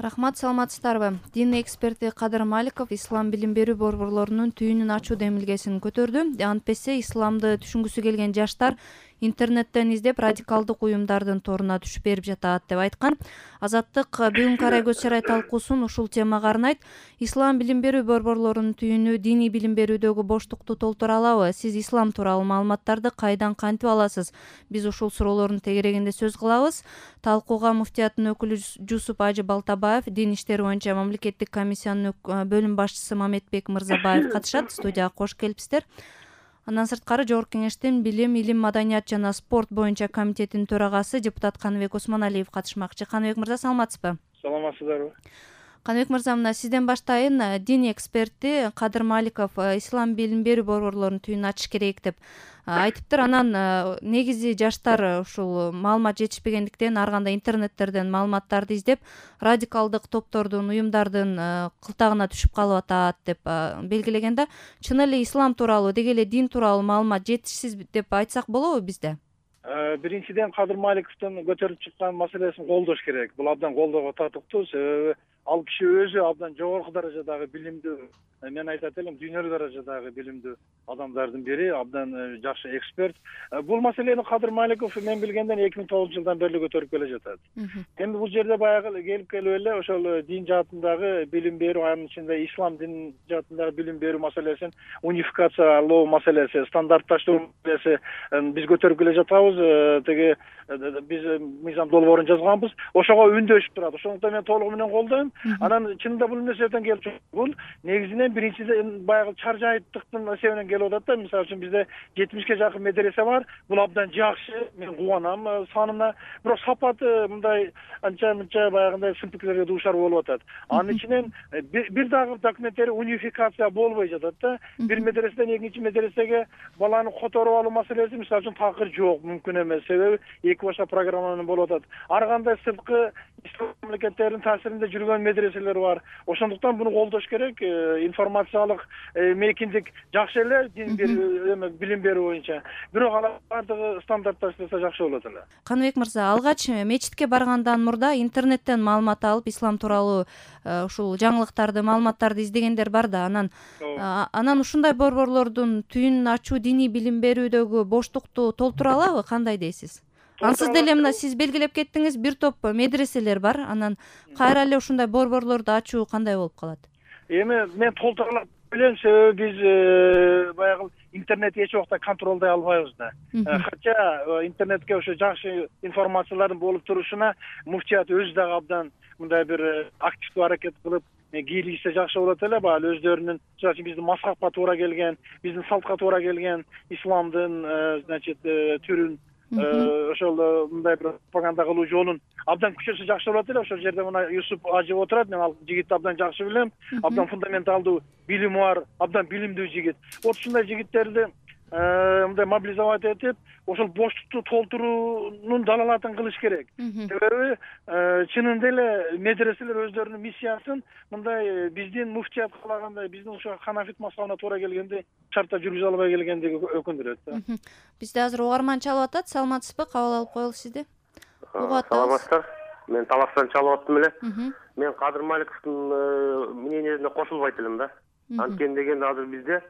Рахмат, саламатсыздарбы? Дин эксперти Кадыр Маликов ислам билим берүү борборлорунун түйүнүн ачуу демилгесин көтөрдү. Антпесе исламды түшүнгүсү келген жаштар интернеттен издеп радикалдык уюмдардын торуна түшүп берип жатат деп айткан. Азаттык бүгүн Карай көз чарай талкуусун ушул темага арнайт. Ислам билим берүү борборлорунун түйүнү диний билим берүүдөгү боштукту толтура алабы? Сиз ислам тууралуу маалыматтарды кайдан кантип аласыз? Биз ушул суроолордун тегерегинде сөз кылабыз. Талкууга муфтияттын өкүлү Жусуп Ажы Балтабаев, дин иштери боюнча мамлекеттик комиссиянын бөлүм башчысы Мамедбек Мырзабаев катышат. Студияга кош келипсиздер. Андан сырткары Жогорку Кеңештин билим, маданият жана спорт боюнча комитетинин төрагасы депутат Каныбек Осмоналиев катышмакчы. Каныбек мырза, саламатсызбы? Саламатсыздарбы? Каныбек мырза, мына сизден баштайын. Дин эксперти Кадыр Маликов ислам билим берүү борборлорунун түйүнүн ачыш керек деп айтыптыр. Анан негизи жаштар ушул маалымат жетишпегендиктен ар кандай интернеттерден маалыматтарды издеп, радикалдык топтордун, уюмдардын кылтагына түшүп калып атат деп белгилеген да. Чын эле ислам тууралуу, деги эле дин тууралуу маалымат жетишсиз деп айтсак болобу бизде? Биринчиден Кадыр Маликовдун көтөрүп чыккан маселесин колдош керек. Бул абдан колдоого татыктуу, себеби ал киши өзү абдан жогорку даражадагы билимдүү, мен айтат элем, дүйнөлүк даражадагы билимдүү адамдардын бири, абдан жакшы эксперт. Бул маселени Кадыр Маликов мен билгенден 2009-жылдан бери көтөрүп келе жатат. Эми бул жерде баягы келип эле ошол дин жаатындагы билим берүү, анын ичинде ислам дин жаатындагы билим берүү маселесин унификациялоо маселеси, стандартташтыруу маселеси биз көтөрүп келе жатабыз. Теги биз мыйзам долбоорун жазганбыз. Ошого үндөшүп турат. Ошондуктан мен толугу менен колдойм. Анан чынында бул нерседен келип чыгат. Бул негизинен биринчиден баягы чаржайттыктын себебинен келип атат да. Мисалы үчүн бизде 70ке жакын медресе бар. Бул абдан жакшы. Мен кубанам санына. Бирок сапаты мындай анча-мынча баягындай сынтыктарга дуушар болуп атат. Анын ичинен бир дагы документтери унификация болбой жатат да. Бир медреседен экинчи медресеге баланы которуп алуу маселеси мисалы үчүн такыр жок, мүмкүн эмес. Себеби эки башка программа менен болуп атат. Ар кандай сырткы ислам мамлекеттеринин таасиринде жүргөн медреселер бар. Ошондуктан буну колдош керек. Информациялык мейкиндик жакшы эле дин билим берүү боюнча. Бирок алар бардыгы стандартташтырса жакшы болот эле. Каныбек мырза, алгач мечитке баргандан мурда интернеттен маалымат алып, ислам тууралуу ушул жаңылыктарды, маалыматтарды издегендер бар да. Анан ушундай борборлордун түйүнүн ачуу диний билим берүүдөгү боштукту толтура алабы? Кандай дейсиз? Ансыз деле мына сиз белгилеп кеттиңиз, бир топ медреселер бар. Анан кайра эле ушундай борборлорду ачуу кандай болуп калат? Эми мен толтура билем, себеби биз баягы интернетти эч убакта контролдой албайбыз да. Хотя интернетке ошо жакшы информациялардын болуп турушуна муфтият өзү дагы абдан мындай бир активдүү аракет кылып кийлигисе жакшы болот эле. Баягы өздөрүнүн, мисалы үчүн биздин мазхабка туура келген, биздин салтка туура келген исламдын түрүн ошол мындай бир пропаганда кылуу жолун абдан күчөсө жакшы болот эле. Ошол жерде мына Жусуп Ажы отурат. Мен ал жигитти абдан жакшы билем. Абдан фундаменталдуу билими бар, абдан билимдүү жигит. Вот ушундай жигиттерди мындай мобилизовать этип, ошол боштукту толтуруунун далалатын кылыш керек. Себеби чынында эле медреселер өздөрүнүн миссиясын мындай биздин муфтият каалагандай, биздин ошо ханафит мазхабына туура келгенде шартта жүргүзө албай келгендиги өкүндүрөт да. Бизде азыр угарман чалып атат. Саламатсызбы? Кабыл алып коелу сизди. Саламатсыздар. Мен Таластан чалып аттым эле. Мен Кадыр Маликовдун мнениесине кошулбайт элем да. Анткени дегенде азыр бизде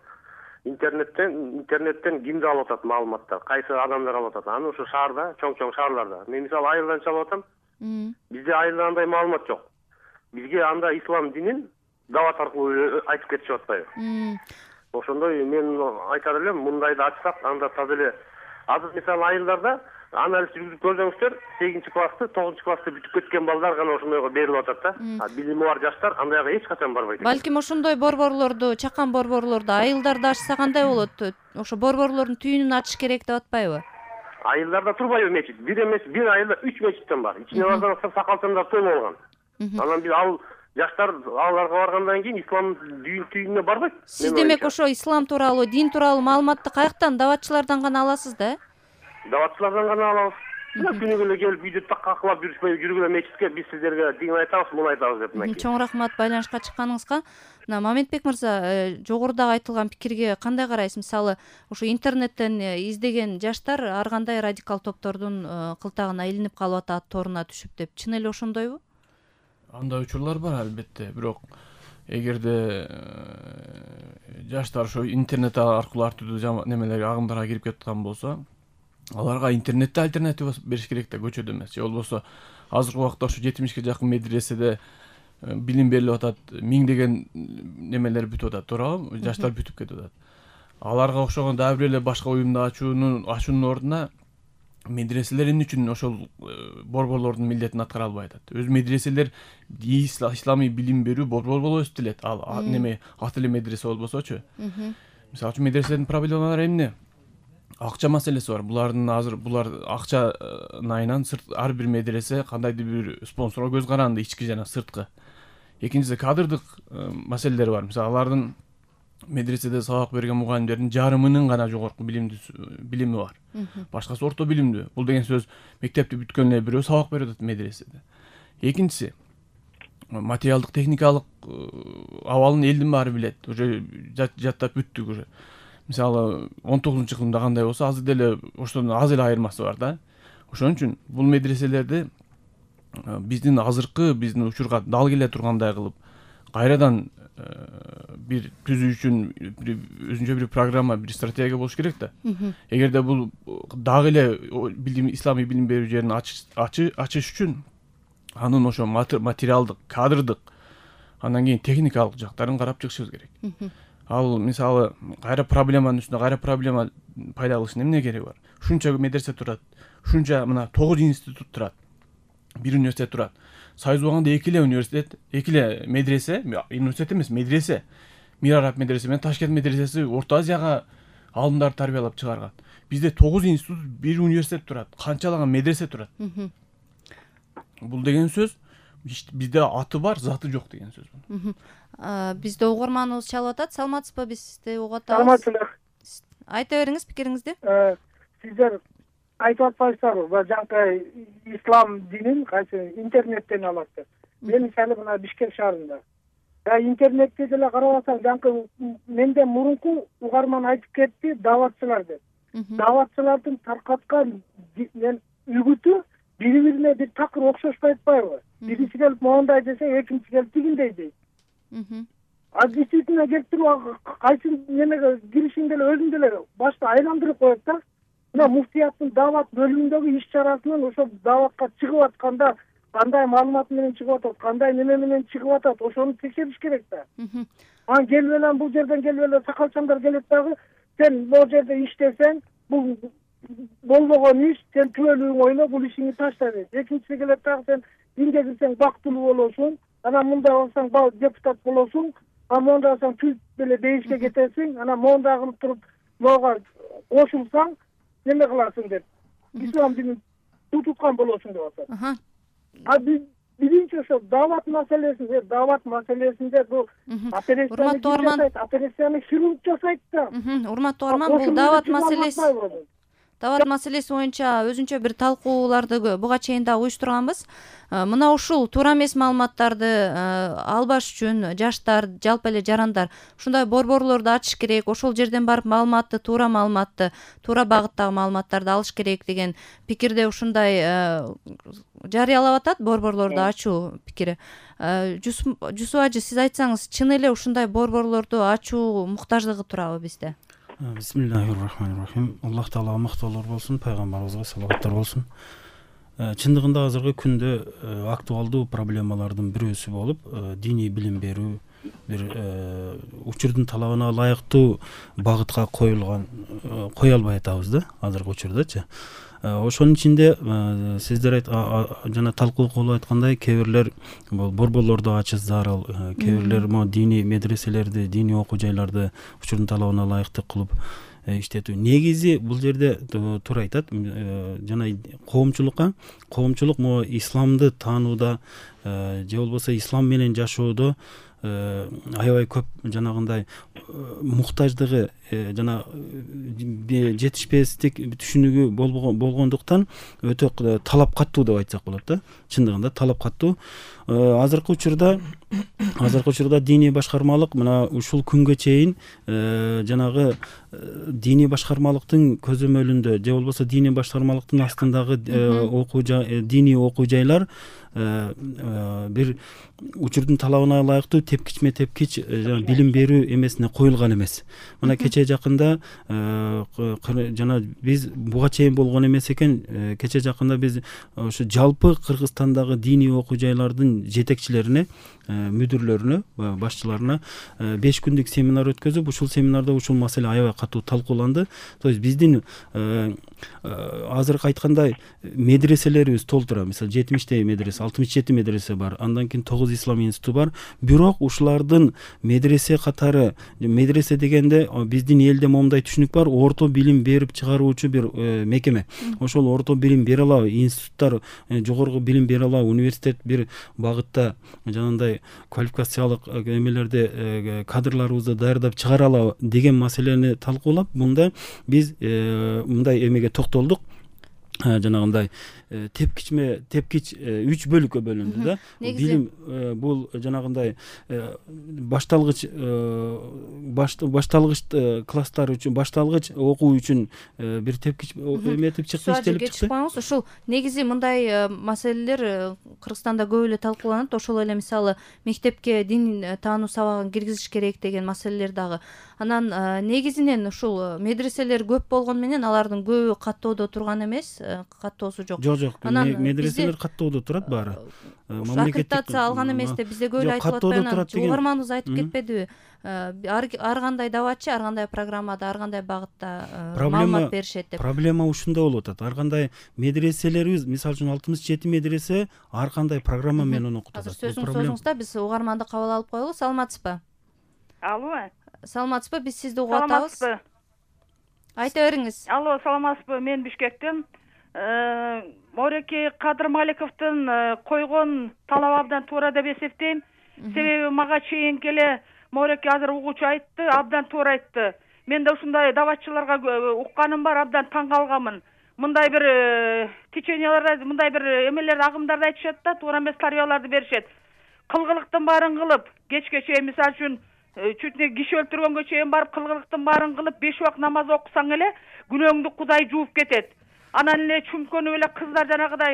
интернеттен кимди алып атат маалыматтар, кайсы адамдар алып атат. Аны ошо шаарда, чоң шаарларда. Мен мисалы айылдан чалып атам. Бизде айылда андай маалымат жок. Бизге анда ислам динин дават аркылуу айтып кетишип атпайбы? Ошондой мен айтар элем, мындайды ачсак, анда таза эле азыр мисалы айылдарда анализ жүргүзүп көрсөңүздөр, 8-классты, 9-классты бүтүп кеткен балдар гана ошондойго берилип атат да. Билими бар жаштар андайга эч качан барбайт. Балким ошондой борборлорду, чакан борборлорду айылдарда ачса кандай болот? Ошо борборлордун түйүнүн ачыш керек деп атпайбы? Айылдарда турбайбы мечит? Бир эмес, бир айылда 3 мечиттен бар. Ичине барсаң сакалчандар толуп алган. Анан биз ал жаштар аларга баргандан кийин ислам түйүнүнө барбайт. Сиз демек ошо ислам тууралуу, дин тууралуу маалыматты каяктан? Даватчылардан гана аласыз да? Даватчылардан гана алабыз. Күнүгө эле келип үйдө таккалап жүргүлө мечитке, биз сиздерге дин айтабыз, муну айтабыз деп мынакей. Чоң рахмат байланышка чыкканыңызга. Мына Мамедбек мырза, жогорудагы айтылган пикирге кандай карайсыз? Мисалы, ошо интернеттен издеген жаштар ар кандай радикал топтордун кылтагына илинип калып атат, торуна түшүп деп. Чын эле ошондойбу? Андай учурлар бар албетте, бирок эгерде жаштар ошо интернет аркылуу ар түрдүү немелерге агымдарга кирип кеткан болсо, аларга интернетте альтернатива бериш керек да, көчөдө эмес. Же болбосо азыркы убакта ошо 70-ке жакын медреседе билим берилип атат, миңдеген немелер бүтүп атат, туурабы? Жаштар бүтүп кетип атат. Аларга окшогон дагы бир эле башка уюмду ачуунун ордуна медреселер эмне үчүн ошол борборлордун милдетин аткара албай атат? Өз медреселер исламий билим берүү борбор болуп өсүп элет. Ал неме ат эле медресе болбосочу. Мисалы үчүн медреселердин проблемалары эмне? Акча маселеси бар. Булар акча айынан ар бир медресе кандайдыр бир спонсорго көз каранды, ички жана сырткы. Экинчиси кадрдык маселелер бар. Мисалы алардын медреседе сабак берген мугалимдердин жарымынын гана жогорку билими бар. Башкасы орто билимдүү. Бул деген сөз мектепти бүткөн эле бирөө сабак берип атат медреседе. Экинчиси материалдык техникалык абалын элдин баары билет. Уже жаттап бүттүк уже. Мисалы 19-кылымда кандай болсо, азыр деле ошондон аз эле айырмасы бар да. Ошон үчүн бул медреселерди биздин учурга дал келе тургандай кылып, кайрадан бир түзүү үчүн өзүнчө бир программа, бир стратегия болуш керек да. Эгерде бул дагы эле исламий билим берүү жерин ачыш үчүн анын ошо материалдык, кадрдык, андан кийин техникалык жактарын карап чыгышыбыз керек. Ал мисалы кайра проблеманын үстүнө кайра проблема пайда кылыштын эмне кереги бар? Ушунча медресе турат, ушунча мына 9 институт турат, бир университет турат. Союз убагында 2 эле университет, 2 эле медресе, университет эмес, медресе. Мир Араб медресе менен Ташкент медресеси Орто Азияга алымдар тарбиялап чыгарган. Бизде 9 институт, бир университет турат, канчалаган медресе турат. Бул деген сөз бизде аты бар, заты жок деген сөз бул. Бизде угарманыбыз чалып атат. Саламатсызбы? Биз сизди угуп атабыз. Саламатсыздар. Айта бериңиз пикириңизди. Сиздер айтып атпайсыздарбы, жаңкы ислам динин кайсы интернеттен алат деп. Мен мисалы мына Бишкек шаарында. Интернетте деле карап атсаң, жаңкы менден мурунку угарман айтып кетти, даватчылар деп. Даватчылардын таркаткан үгүтү бири-бирине бир такыр окшошпай атпайбы? Биринчи келип моундай десе, экинчи келип тигиндей дейт. Действительно келип туруп кайсы немеге киришин деле өзүн деле башта айландырып коет да. Мына муфтияттын дават бөлүмүндөгү иш чарасынан ошо даватка чыгып атканда кандай маалымат менен чыгып атат, кандай неме менен чыгып атат, ошону текшериш керек да. Анан келип эле бул жерден келип эле сакалчандар келет дагы, сен бул жерде иштесең, бул болбогон иш, сен түбөлүгүң ойно, бул ишиңди ташта дейт. Экинчиси келет дагы, сен динге кирсең бактылуу болосуң, анан мындай болсоң депутат болосуң, анан мондай болсоң түз деле бейишке кетесиң, анан мондай кылып туруп могу кошулсаң неме кыласың деп. Ислам динин туткан болосуң деп атат. Биринчи ошо дават маселесинде бул операцияны хирург жасайт да. Урматтуу угарман, бул дават маселеси боюнча өзүнчө бир талкууларды буга чейин да уюштурганбыз. Мына ушул туура эмес маалыматтарды албаш үчүн жаштар, жалпы эле жарандар ушундай борборлорду ачыш керек, ошол жерден барып туура маалыматты, туура багыттагы маалыматтарды алыш керек деген пикирде ушундай жарыялап атат борборлорду ачуу пикири. Жусуп ажы, сиз айтсаңыз, чын эле ушундай борборлорду ачуу муктаждыгы турабы бизде? Бисмиллахир-рахманир-рахим. Аллах Таалага мактоолор болсун, пайгамбарыбызга салаваттар болсун. Чындыгында азыркы күндө актуалдуу проблемалардын бирөөсү болуп, диний билим берүү бир учурдун талабына ылайыктуу багытка кое албай атабыз да, азыркы учурдачы. Ошонун ичинде сиздер жана талкуу кылып айткандай, кээ бирлер борборлорду ачыш зарыл, кээ бирлер диний медреселерди, диний окуу жайларды учурдун талабына ылайыктуу кылып иштетүү. Негизи бул жерде туура айтат, жана коомчулук исламды таанууда же болбосо ислам менен жашоодо аябай көп жанагындай муктаждыгы жана жетишпестик түшүнүгү болгондуктан өтө талап каттуу деп айтсак болот да. Чындыгында талап каттуу. Азыркы учурда диний башкармалык мына ушул күнгө чейин жанагы диний башкармалыктын көзөмөлүндө же болбосо диний башкармалыктын астындагы диний окуу жайлар бир учурдун талабына ылайыктуу тепкичме тепкич билим берүү эмесине коюлган эмес. Мына кече жакында жана биз буга чейин болгон эмес экен, кече жакында биз ошо жалпы Кыргызстандагы диний окуу жайлардын жетекчилерине, мүдүрлөрүнө, башчыларына 5 күндүк семинар өткөзүп, ушул семинарда ушул маселе аябай катуу талкууланды. То есть биздин азыркы айткандай медреселерибиз толтура. Мисалы 70 медресе, 67 медресе бар. Андан кийин 9 ислам институту бар. Бирок ушулардын медресе катары, медресе дегенде биздин элде момундай түшүнүк бар, орто билим берип чыгаруучу бир мекеме. Ошол орто билим бере алабы, институттар, жогорку билим бере алабы, университет бир багытта жанагындай квалификациялык эмелерде кадрларыбызды даярдап чыгара алабы деген маселени талкуулап, мында биз мындай эмеге токтолдук. Жанагындай тепкич 3 бөлүккө бөлүндү да. Билим бул жанагындай башталгыч класстар үчүн, башталгыч окуу үчүн бир тепкич эметип чыкты, иштелип чыкты. Ушул негизи мындай маселелер Кыргызстанда көп эле талкууланат. Ошол эле мисалы мектепке дин таануу сабагын киргизиш керек деген маселелер дагы. Анан негизинен ушул медреселер көп болгон менен алардын көбү каттоодо турган эмес, каттоосу жок. Жок, медреселер каттоодо турат баары. Аккредитация алган эмес деп бизде көп эле айтылып атпайбы? Угарманыбыз айтып кетпедиби? Ар кандай даватчы, ар кандай программада, ар кандай багытта маалымат беришет деп. Проблема ушунда болуп атат. Ар кандай медреселерибиз, мисалы үчүн 67 медресе ар кандай программа менен окутат. Азыр сөзүңүздө биз угарманды кабыл алып коелу. Саламатсызбы? Алло. Саламатсызбы? Биз сизди угуп атабыз. Айта бериңиз. Алло, саламатсызбы? Мен Бишкектен. Мореке Кадыр Маликовдун койгон талабы абдан туура деп эсептейм. Себеби мага чейин келе Мореке азыр угуучу айтты, абдан туура айтты. Мен да ушундай даватчыларга укканым бар, абдан таң калганмын. Мындай бир теченияларда, мындай бир эмелерди, агымдарды айтышат да, туура эмес тарбияларды беришет. Кылгылыктын баарын кылып, кечке чейин мисалы үчүн чуть не киши өлтүргөнгө чейин барып кылгылыктын баарын кылып 5 убак намаз окусаң эле күнөөңдү Кудай жууп кетет. Анан эле чүмкөнүп эле кыздар жанагыдай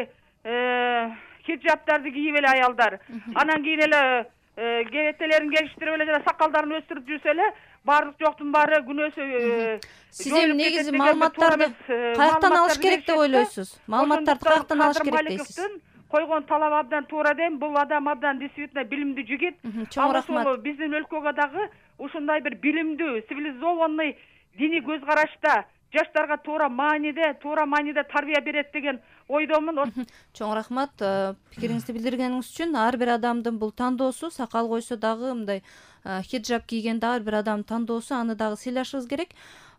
хиджаптарды кийип эле аялдар. Анан кийин эле кебетелерин келиштирип эле жана сакалдарын өстүрүп жүрсө эле баардык жоктун баары күнөөсү. Сиз эми негизи маалыматтарды каяктан алыш керек деп ойлойсуз? Маалыматтарды каяктан алыш керек дейсиз? Койгон талабы абдан туура дейм. Бул адам абдан действительно билимдүү жигит. Чоң рахмат. Биздин өлкөгө дагы ушундай бир билимдүү, цивилизованный диний көз карашта жаштарга туура мааниде тарбия берет деген ойдомун. Чоң рахмат пикириңизди билдиргениңиз үчүн. Ар бир адамдын бул тандоосу, сакал койсо дагы мындай хиджаб кийген дагы ар бир адамдын тандоосу, аны дагы сыйлашыбыз керек.